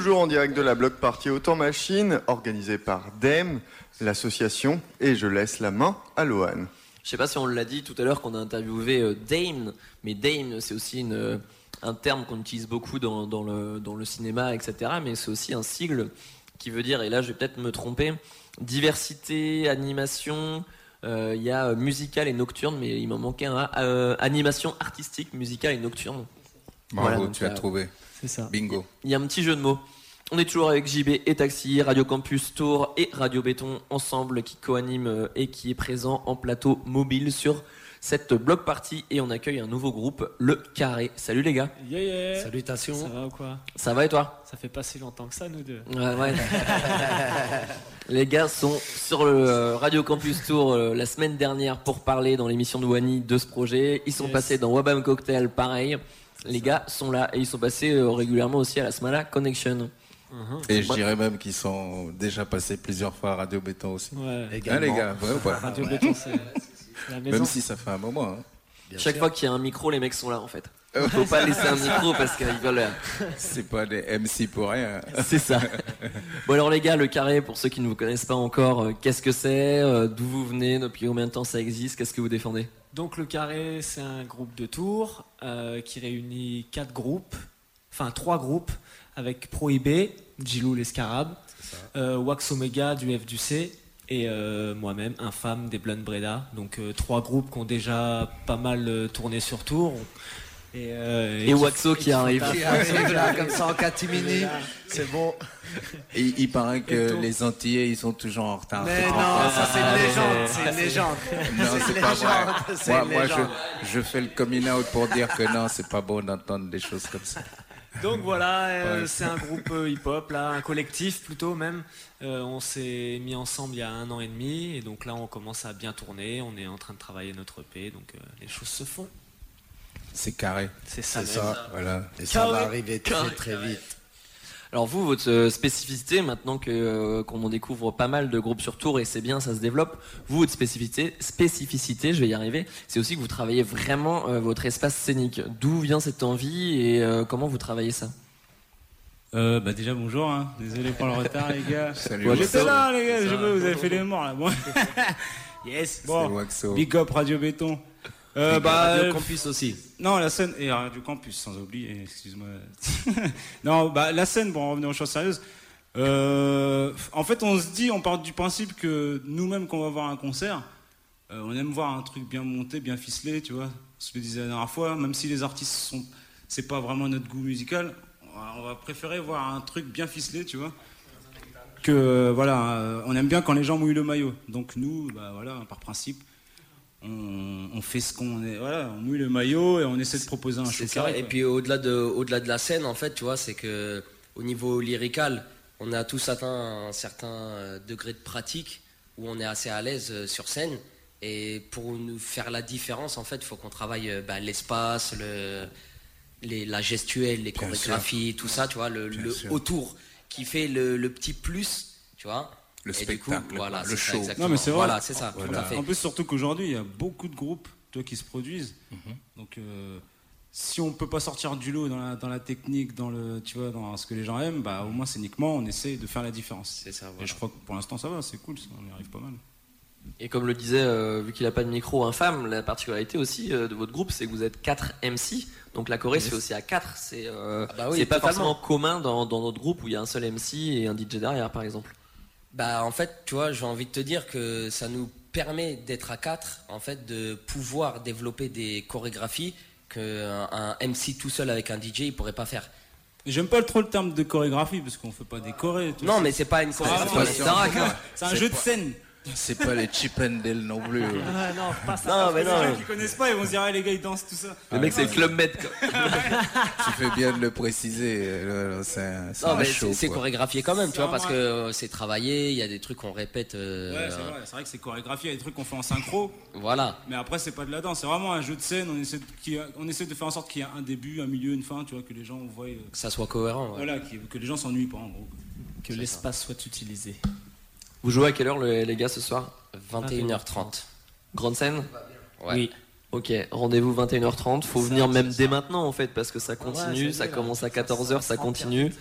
toujours en direct de la Bloc Party Autant Machine, organisée par DEM, l'association, et je laisse la main à Lohan. Je sais pas si on l'a dit tout à l'heure qu'on a interviewé Dame, mais Dame c'est aussi un terme qu'on utilise beaucoup dans le cinéma, etc. Mais c'est aussi un sigle qui veut dire, et là je vais peut-être me tromper, diversité, animation, il y a musical et nocturne, mais il m'en manquait un, animation artistique, musicale et nocturne. Bravo, voilà, tu as trouvé. C'est ça. Bingo. Il y a un petit jeu de mots. On est toujours avec JB et Taxi, Radio Campus Tours et Radio Béton ensemble qui co-anime et qui est présent en plateau mobile sur cette block party et on accueille un nouveau groupe, Le Carré. Salut les gars. Yeah. Salutations. Ça va ou quoi? Ça va et toi? Ça fait pas si longtemps que ça, nous deux. Ouais. Les gars sont sur le Radio Campus Tours la semaine dernière pour parler dans l'émission de Wani de ce projet. Ils sont passés dans Wabam Cocktail, pareil. Les gars sont là et ils sont passés régulièrement aussi à la Smala Connection. Et je dirais même qu'ils sont déjà passés plusieurs fois à Radio Béton aussi. Ouais. Hein, les gars, ouais, voilà. Radio Béton, c'est la maison. Même si ça fait un moment. Hein. Chaque fois qu'il y a un micro, les mecs sont là en fait. Faut pas laisser un micro parce qu'ils veulent. C'est pas des MC pour rien. C'est ça. Bon alors les gars, Le Carré, pour ceux qui ne vous connaissent pas encore, qu'est-ce que c'est? D'où vous venez? Depuis combien de temps ça existe? Qu'est-ce que vous défendez? Donc Le Carré, c'est un groupe de Tours qui réunit 3 groupes avec Prohibé, Djilou l'Escarabe, Wax Omega du F du C et moi-même, Infâme des Blondes Breda. Donc 3 groupes qui ont déjà pas mal tourné sur Tours. Et Waxo qui arrive. Là, comme ça en catimini, c'est bon. Et il paraît que les Antillais, ils sont toujours en retard. Mais non, ça c'est une légende, c'est une légende. Non, c'est pas vrai. Moi je fais le coming out pour dire que non, c'est pas bon d'entendre des choses comme ça. Donc voilà, c'est un groupe hip-hop, là, un collectif plutôt même. On s'est mis ensemble il y a 1 an et demi et donc là on commence à bien tourner. On est en train de travailler notre EP, donc les choses se font. C'est carré. C'est ça. Voilà. Et ça va arriver très vite. Alors vous, votre spécificité, maintenant qu'on en découvre pas mal de groupes sur Tours et c'est bien, ça se développe, vous, votre spécificité, je vais y arriver, c'est aussi que vous travaillez vraiment votre espace scénique. D'où vient cette envie et comment vous travaillez ça? Déjà bonjour, hein. Désolé pour le retard les gars. Salut. J'étais là les gars, vous avez fait les morts là. Bon. Yes, bon. Big up Radio Béton. Radio Campus aussi. Non, la scène et Radio Campus sans oublier, excuse-moi. Non, la scène, bon, on revenir aux choses sérieuses. En fait, on part du principe que nous-mêmes, quand on va voir un concert, on aime voir un truc bien monté, bien ficelé, tu vois. Ce que je disais la dernière fois, même si les artistes c'est pas vraiment notre goût musical, on va préférer voir un truc bien ficelé, tu vois. Que voilà, on aime bien quand les gens mouillent le maillot. Donc nous, voilà, par principe. On fait ce qu'on est, voilà, on mouille le maillot et on essaie de proposer un show carré. Et puis au-delà de la scène, en fait, tu vois, c'est que au niveau lyrical, on a tous atteint un certain degré de pratique où on est assez à l'aise sur scène. Et pour nous faire la différence, en fait, il faut qu'on travaille l'espace, la gestuelle, les chorégraphies, tout ça, tu vois, le autour qui fait le petit plus, tu vois. Le et spectacle, du coup, voilà, le show. Non mais c'est vrai. Voilà, c'est ça. Voilà. Tout à fait. En plus, surtout qu'aujourd'hui, il y a beaucoup de groupes qui se produisent. Donc, si on peut pas sortir du lot dans la technique, dans ce que les gens aiment, au moins scéniquement, on essaie de faire la différence. C'est ça. Voilà. Et je crois que pour l'instant, ça va, c'est cool, on y arrive pas mal. Et comme le disait, vu qu'il n'a pas de micro, Infâme, la particularité aussi de votre groupe, c'est que vous êtes 4 MC. Donc la choré se fait aussi à 4. C'est c'est pas forcément commun dans notre groupe où il y a un seul MC et un DJ derrière, par exemple. En fait, tu vois, j'ai envie de te dire que ça nous permet d'être à 4, en fait, de pouvoir développer des chorégraphies qu'un MC tout seul avec un DJ, il pourrait pas faire. J'aime pas trop le terme de chorégraphie parce qu'on fait pas des chorés. Non, mais c'est pas une chorégraphie. C'est un jeu de scène. C'est pas les Chip and Dale non plus. Non, pas ça. Non, mais Les gens qui connaissent pas, ils vont se dire les gars ils dansent tout ça. Le mec c'est le Club Med quoi. Tu fais bien de le préciser. C'est un show. C'est quoi. chorégraphié quand même, tu vois, parce que c'est travaillé, il y a des trucs qu'on répète. Ouais, c'est vrai que c'est chorégraphié, il y a des trucs qu'on fait en synchro. Voilà. Mais après c'est pas de la danse, c'est vraiment un jeu de scène, on essaie de faire en sorte qu'il y ait un début, un milieu, une fin, tu vois, que les gens voient. Que ça soit cohérent. Ouais. Voilà, que les gens s'ennuient pas en gros. Que l'espace soit utilisé. Vous jouez à quelle heure les gars ce soir? 21h30. Grande scène? Ouais. Oui. Ok, rendez-vous 21h30. Faut venir même dès maintenant en fait parce que ça continue, ça commence à 14h, ça continue.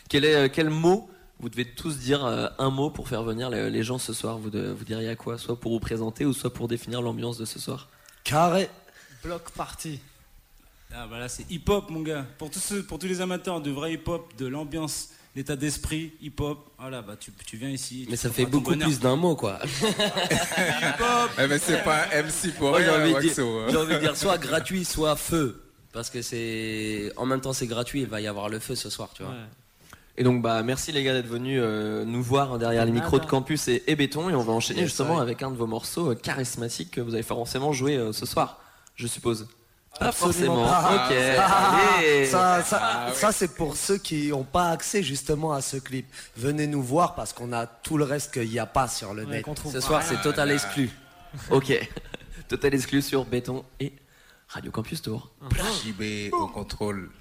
Quel mot vous devez tous dire un mot pour faire venir les gens ce soir. Vous diriez à quoi? Soit pour vous présenter ou soit pour définir l'ambiance de ce soir. Carré. Bloc party. Ah bah là c'est hip-hop mon gars. Pour tous les amateurs de vrai hip-hop, de l'ambiance, l'état d'esprit, hip-hop, voilà bah tu viens ici. Mais ça fait beaucoup plus d'un mot quoi. Hip-hop. Mais c'est pas un MC pour J'ai rien, envie Waxo. de dire soit gratuit, soit feu. Parce que en même temps c'est gratuit, il va y avoir le feu ce soir, tu vois. Ouais. Et donc merci les gars d'être venus nous voir derrière les micros de Campus et Béton, et on va enchaîner justement avec un de vos morceaux charismatiques que vous allez forcément jouer ce soir, je suppose. Pas forcément. Ok. Allez. Ça c'est pour ceux qui n'ont pas accès justement à ce clip. Venez nous voir parce qu'on a tout le reste qu'il n'y a pas sur le net. Ce soir c'est total exclu. Ok. Total exclu sur Béton et Radio Campus Tour. JB au contrôle.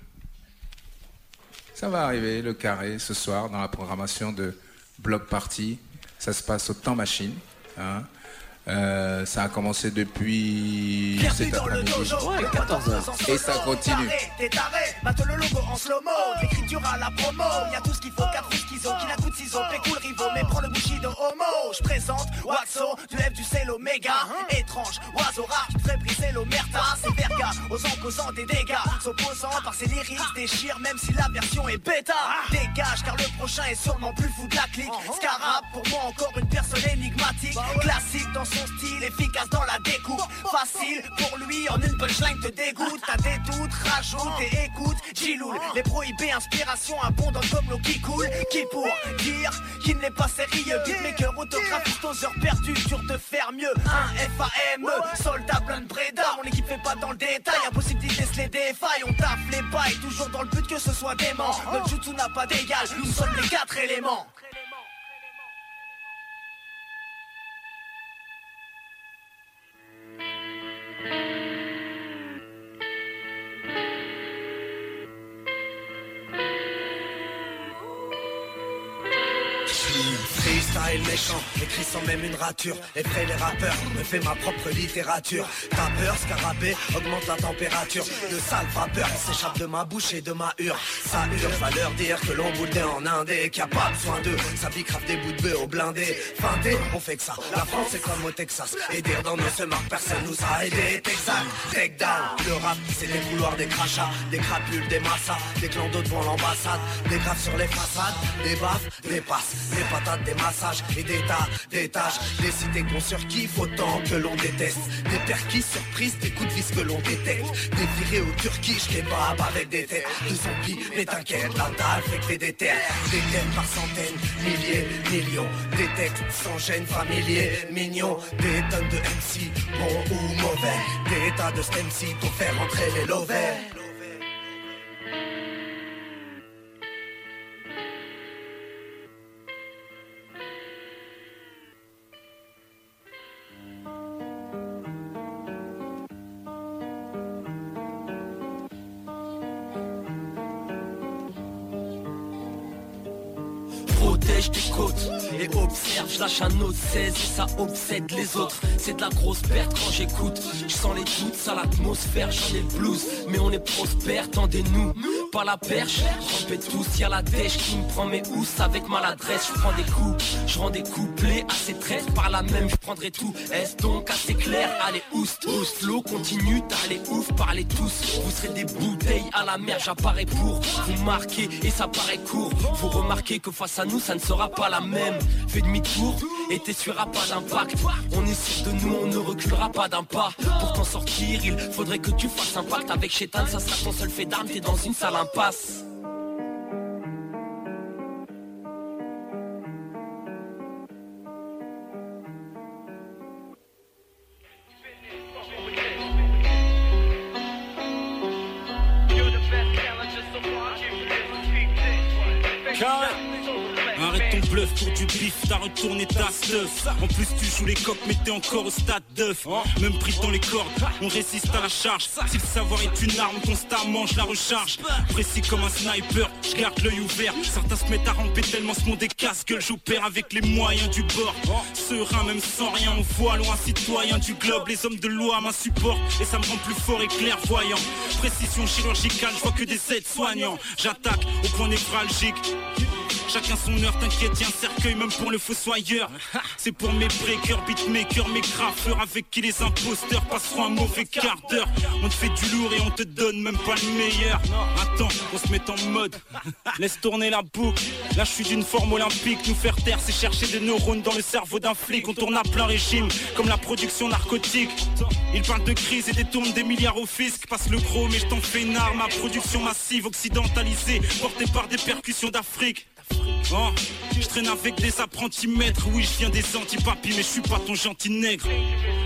Ça va arriver, le carré, ce soir, dans la programmation de Block Party. Ça se passe au Temps Machine. Hein. Ça a commencé depuis cet après-midi. Ouais, 14h. Et ça continue. T'es taré, batte le logo en slow-mo, l'écriture à la promo, y'a tout ce qu'il faut, 4 schizo, qui n'a coup de ciseaux, pécoule rivaux, mais prends le Bushido homo. Je présente Waxo, du F du C l'oméga, étrange, oiseau rare qui te ferait briser l'omerta, c'est verga, osant causant des dégâts, s'opposant par ses lyrics, déchire même si la version est bêta. Dégage car le prochain est sûrement plus fou de la clique. Scarab, pour moi encore une personne énigmatique, classique dans son style, efficace dans la découpe, facile pour lui, en une punchline te dégoûte. T'as des doutes, rajoute et écoute Giloul, les prohibés, inspiration abondante comme l'eau qui coule. Qui pour dire qu'il n'est pas sérieux, beatmaker, autographiste aux heures perdues, dur de faire mieux. Un FAME, soldat plein de Breda, mon équipe fait pas dans le détail, impossible d'y déceler des failles. On taffe les bails, toujours dans le but que ce soit dément. Notre jutsu n'a pas d'égal, nous sommes les 4 éléments. Freestyle méchant, écrit sans même une rature, effraie les rappeurs, me fait ma propre littérature. Ta peur, scarabée, augmente la température. De sales vapeurs s'échappe de ma bouche et de ma hure. Ça hurle, va leur dire que l'on boule en indé, qu'il n'y a pas besoin d'eux, ça bicrave des bouts de bœuf au blindé. Feinté, on fait que ça, la France est comme au Texas. Et dire dans nos semarques, personne nous a aidé. Texas, take down, le rap c'est des couloirs, des crachats, des crapules, des massas, des clans d'eau devant l'ambassade, des graves sur les façades, des baffes, des passes, des patates, des massages et des tas, des tâches, des cités qu'on surkiffe autant que l'on déteste, des perquis surprises, des coups de vis que l'on détecte, des virées au Turquie, kebab avec des têtes de zombies, mais t'inquiète, la dalle fait que des terres, des thèmes par centaines, milliers, millions, des textes sans gêne, familiers, mignons, des tonnes de MC, bons ou mauvais, des tas de stems pour faire entrer les lovers. Protège tes côtes et observe, je lâche un autre 16 et ça obsède les autres. C'est de la grosse perte quand j'écoute, je sens les doutes, ça l'atmosphère, j'en ai le blues. Mais on est prospère, tendez-nous, pas la perche, rampez tous, y'a la dèche qui me prend mes housses avec maladresse. Je prends des coups, je rends des couplets assez traîtres, par là même je prendrai tout. Est-ce donc assez clair? Allez oust, oust, l'eau continue, t'allez ouf, parlez tous. Vous serez des bouteilles à la mer, j'apparais pour vous marquer et ça paraît court. Vous remarquez que face à nous ça ne sera pas la même. Fais demi-tour et t'essuieras pas d'impact. On est sûr de nous, on ne reculera pas d'un pas. Pour t'en sortir, il faudrait que tu fasses un pacte avec Chétan, ça sera ton seul fait d'armes, t'es dans une sale impasse. Arrête ton bluff pour du bif, t'as retourné ta stuff. En plus tu joues les coqs mais t'es encore au stade d'œuf. Même pris dans les cordes, on résiste à la charge. Si le savoir est une arme, constamment je la recharge. Précis comme un sniper, je garde l'œil ouvert. Certains se mettent à ramper tellement ce monde est casse-gueule. J'opère avec les moyens du bord. Serein même sans rien, on voit loin citoyen du globe. Les hommes de loi m'insupportent et ça me rend plus fort et clairvoyant. Précision chirurgicale, je vois que des aides-soignants. J'attaque au point névralgique. Chacun son heure, t'inquiète, y'a un cercueil même pour le fossoyeur. C'est pour mes breakers, beatmakers, mes graffeurs avec qui les imposteurs passeront un mauvais quart d'heure. On te fait du lourd et on te donne même pas le meilleur. Attends, on se met en mode, laisse tourner la boucle. Là je suis d'une forme olympique, nous faire taire c'est chercher des neurones dans le cerveau d'un flic. On tourne à plein régime, comme la production narcotique. Ils parlent de crise et détournent des milliards au fisc. Passe le gros mais je t'en fais une arme, ma production massive occidentalisée, portée par des percussions d'Afrique. Oh, je traîne avec des apprentis maîtres. Oui je viens des antipapis mais je suis pas ton gentil nègre.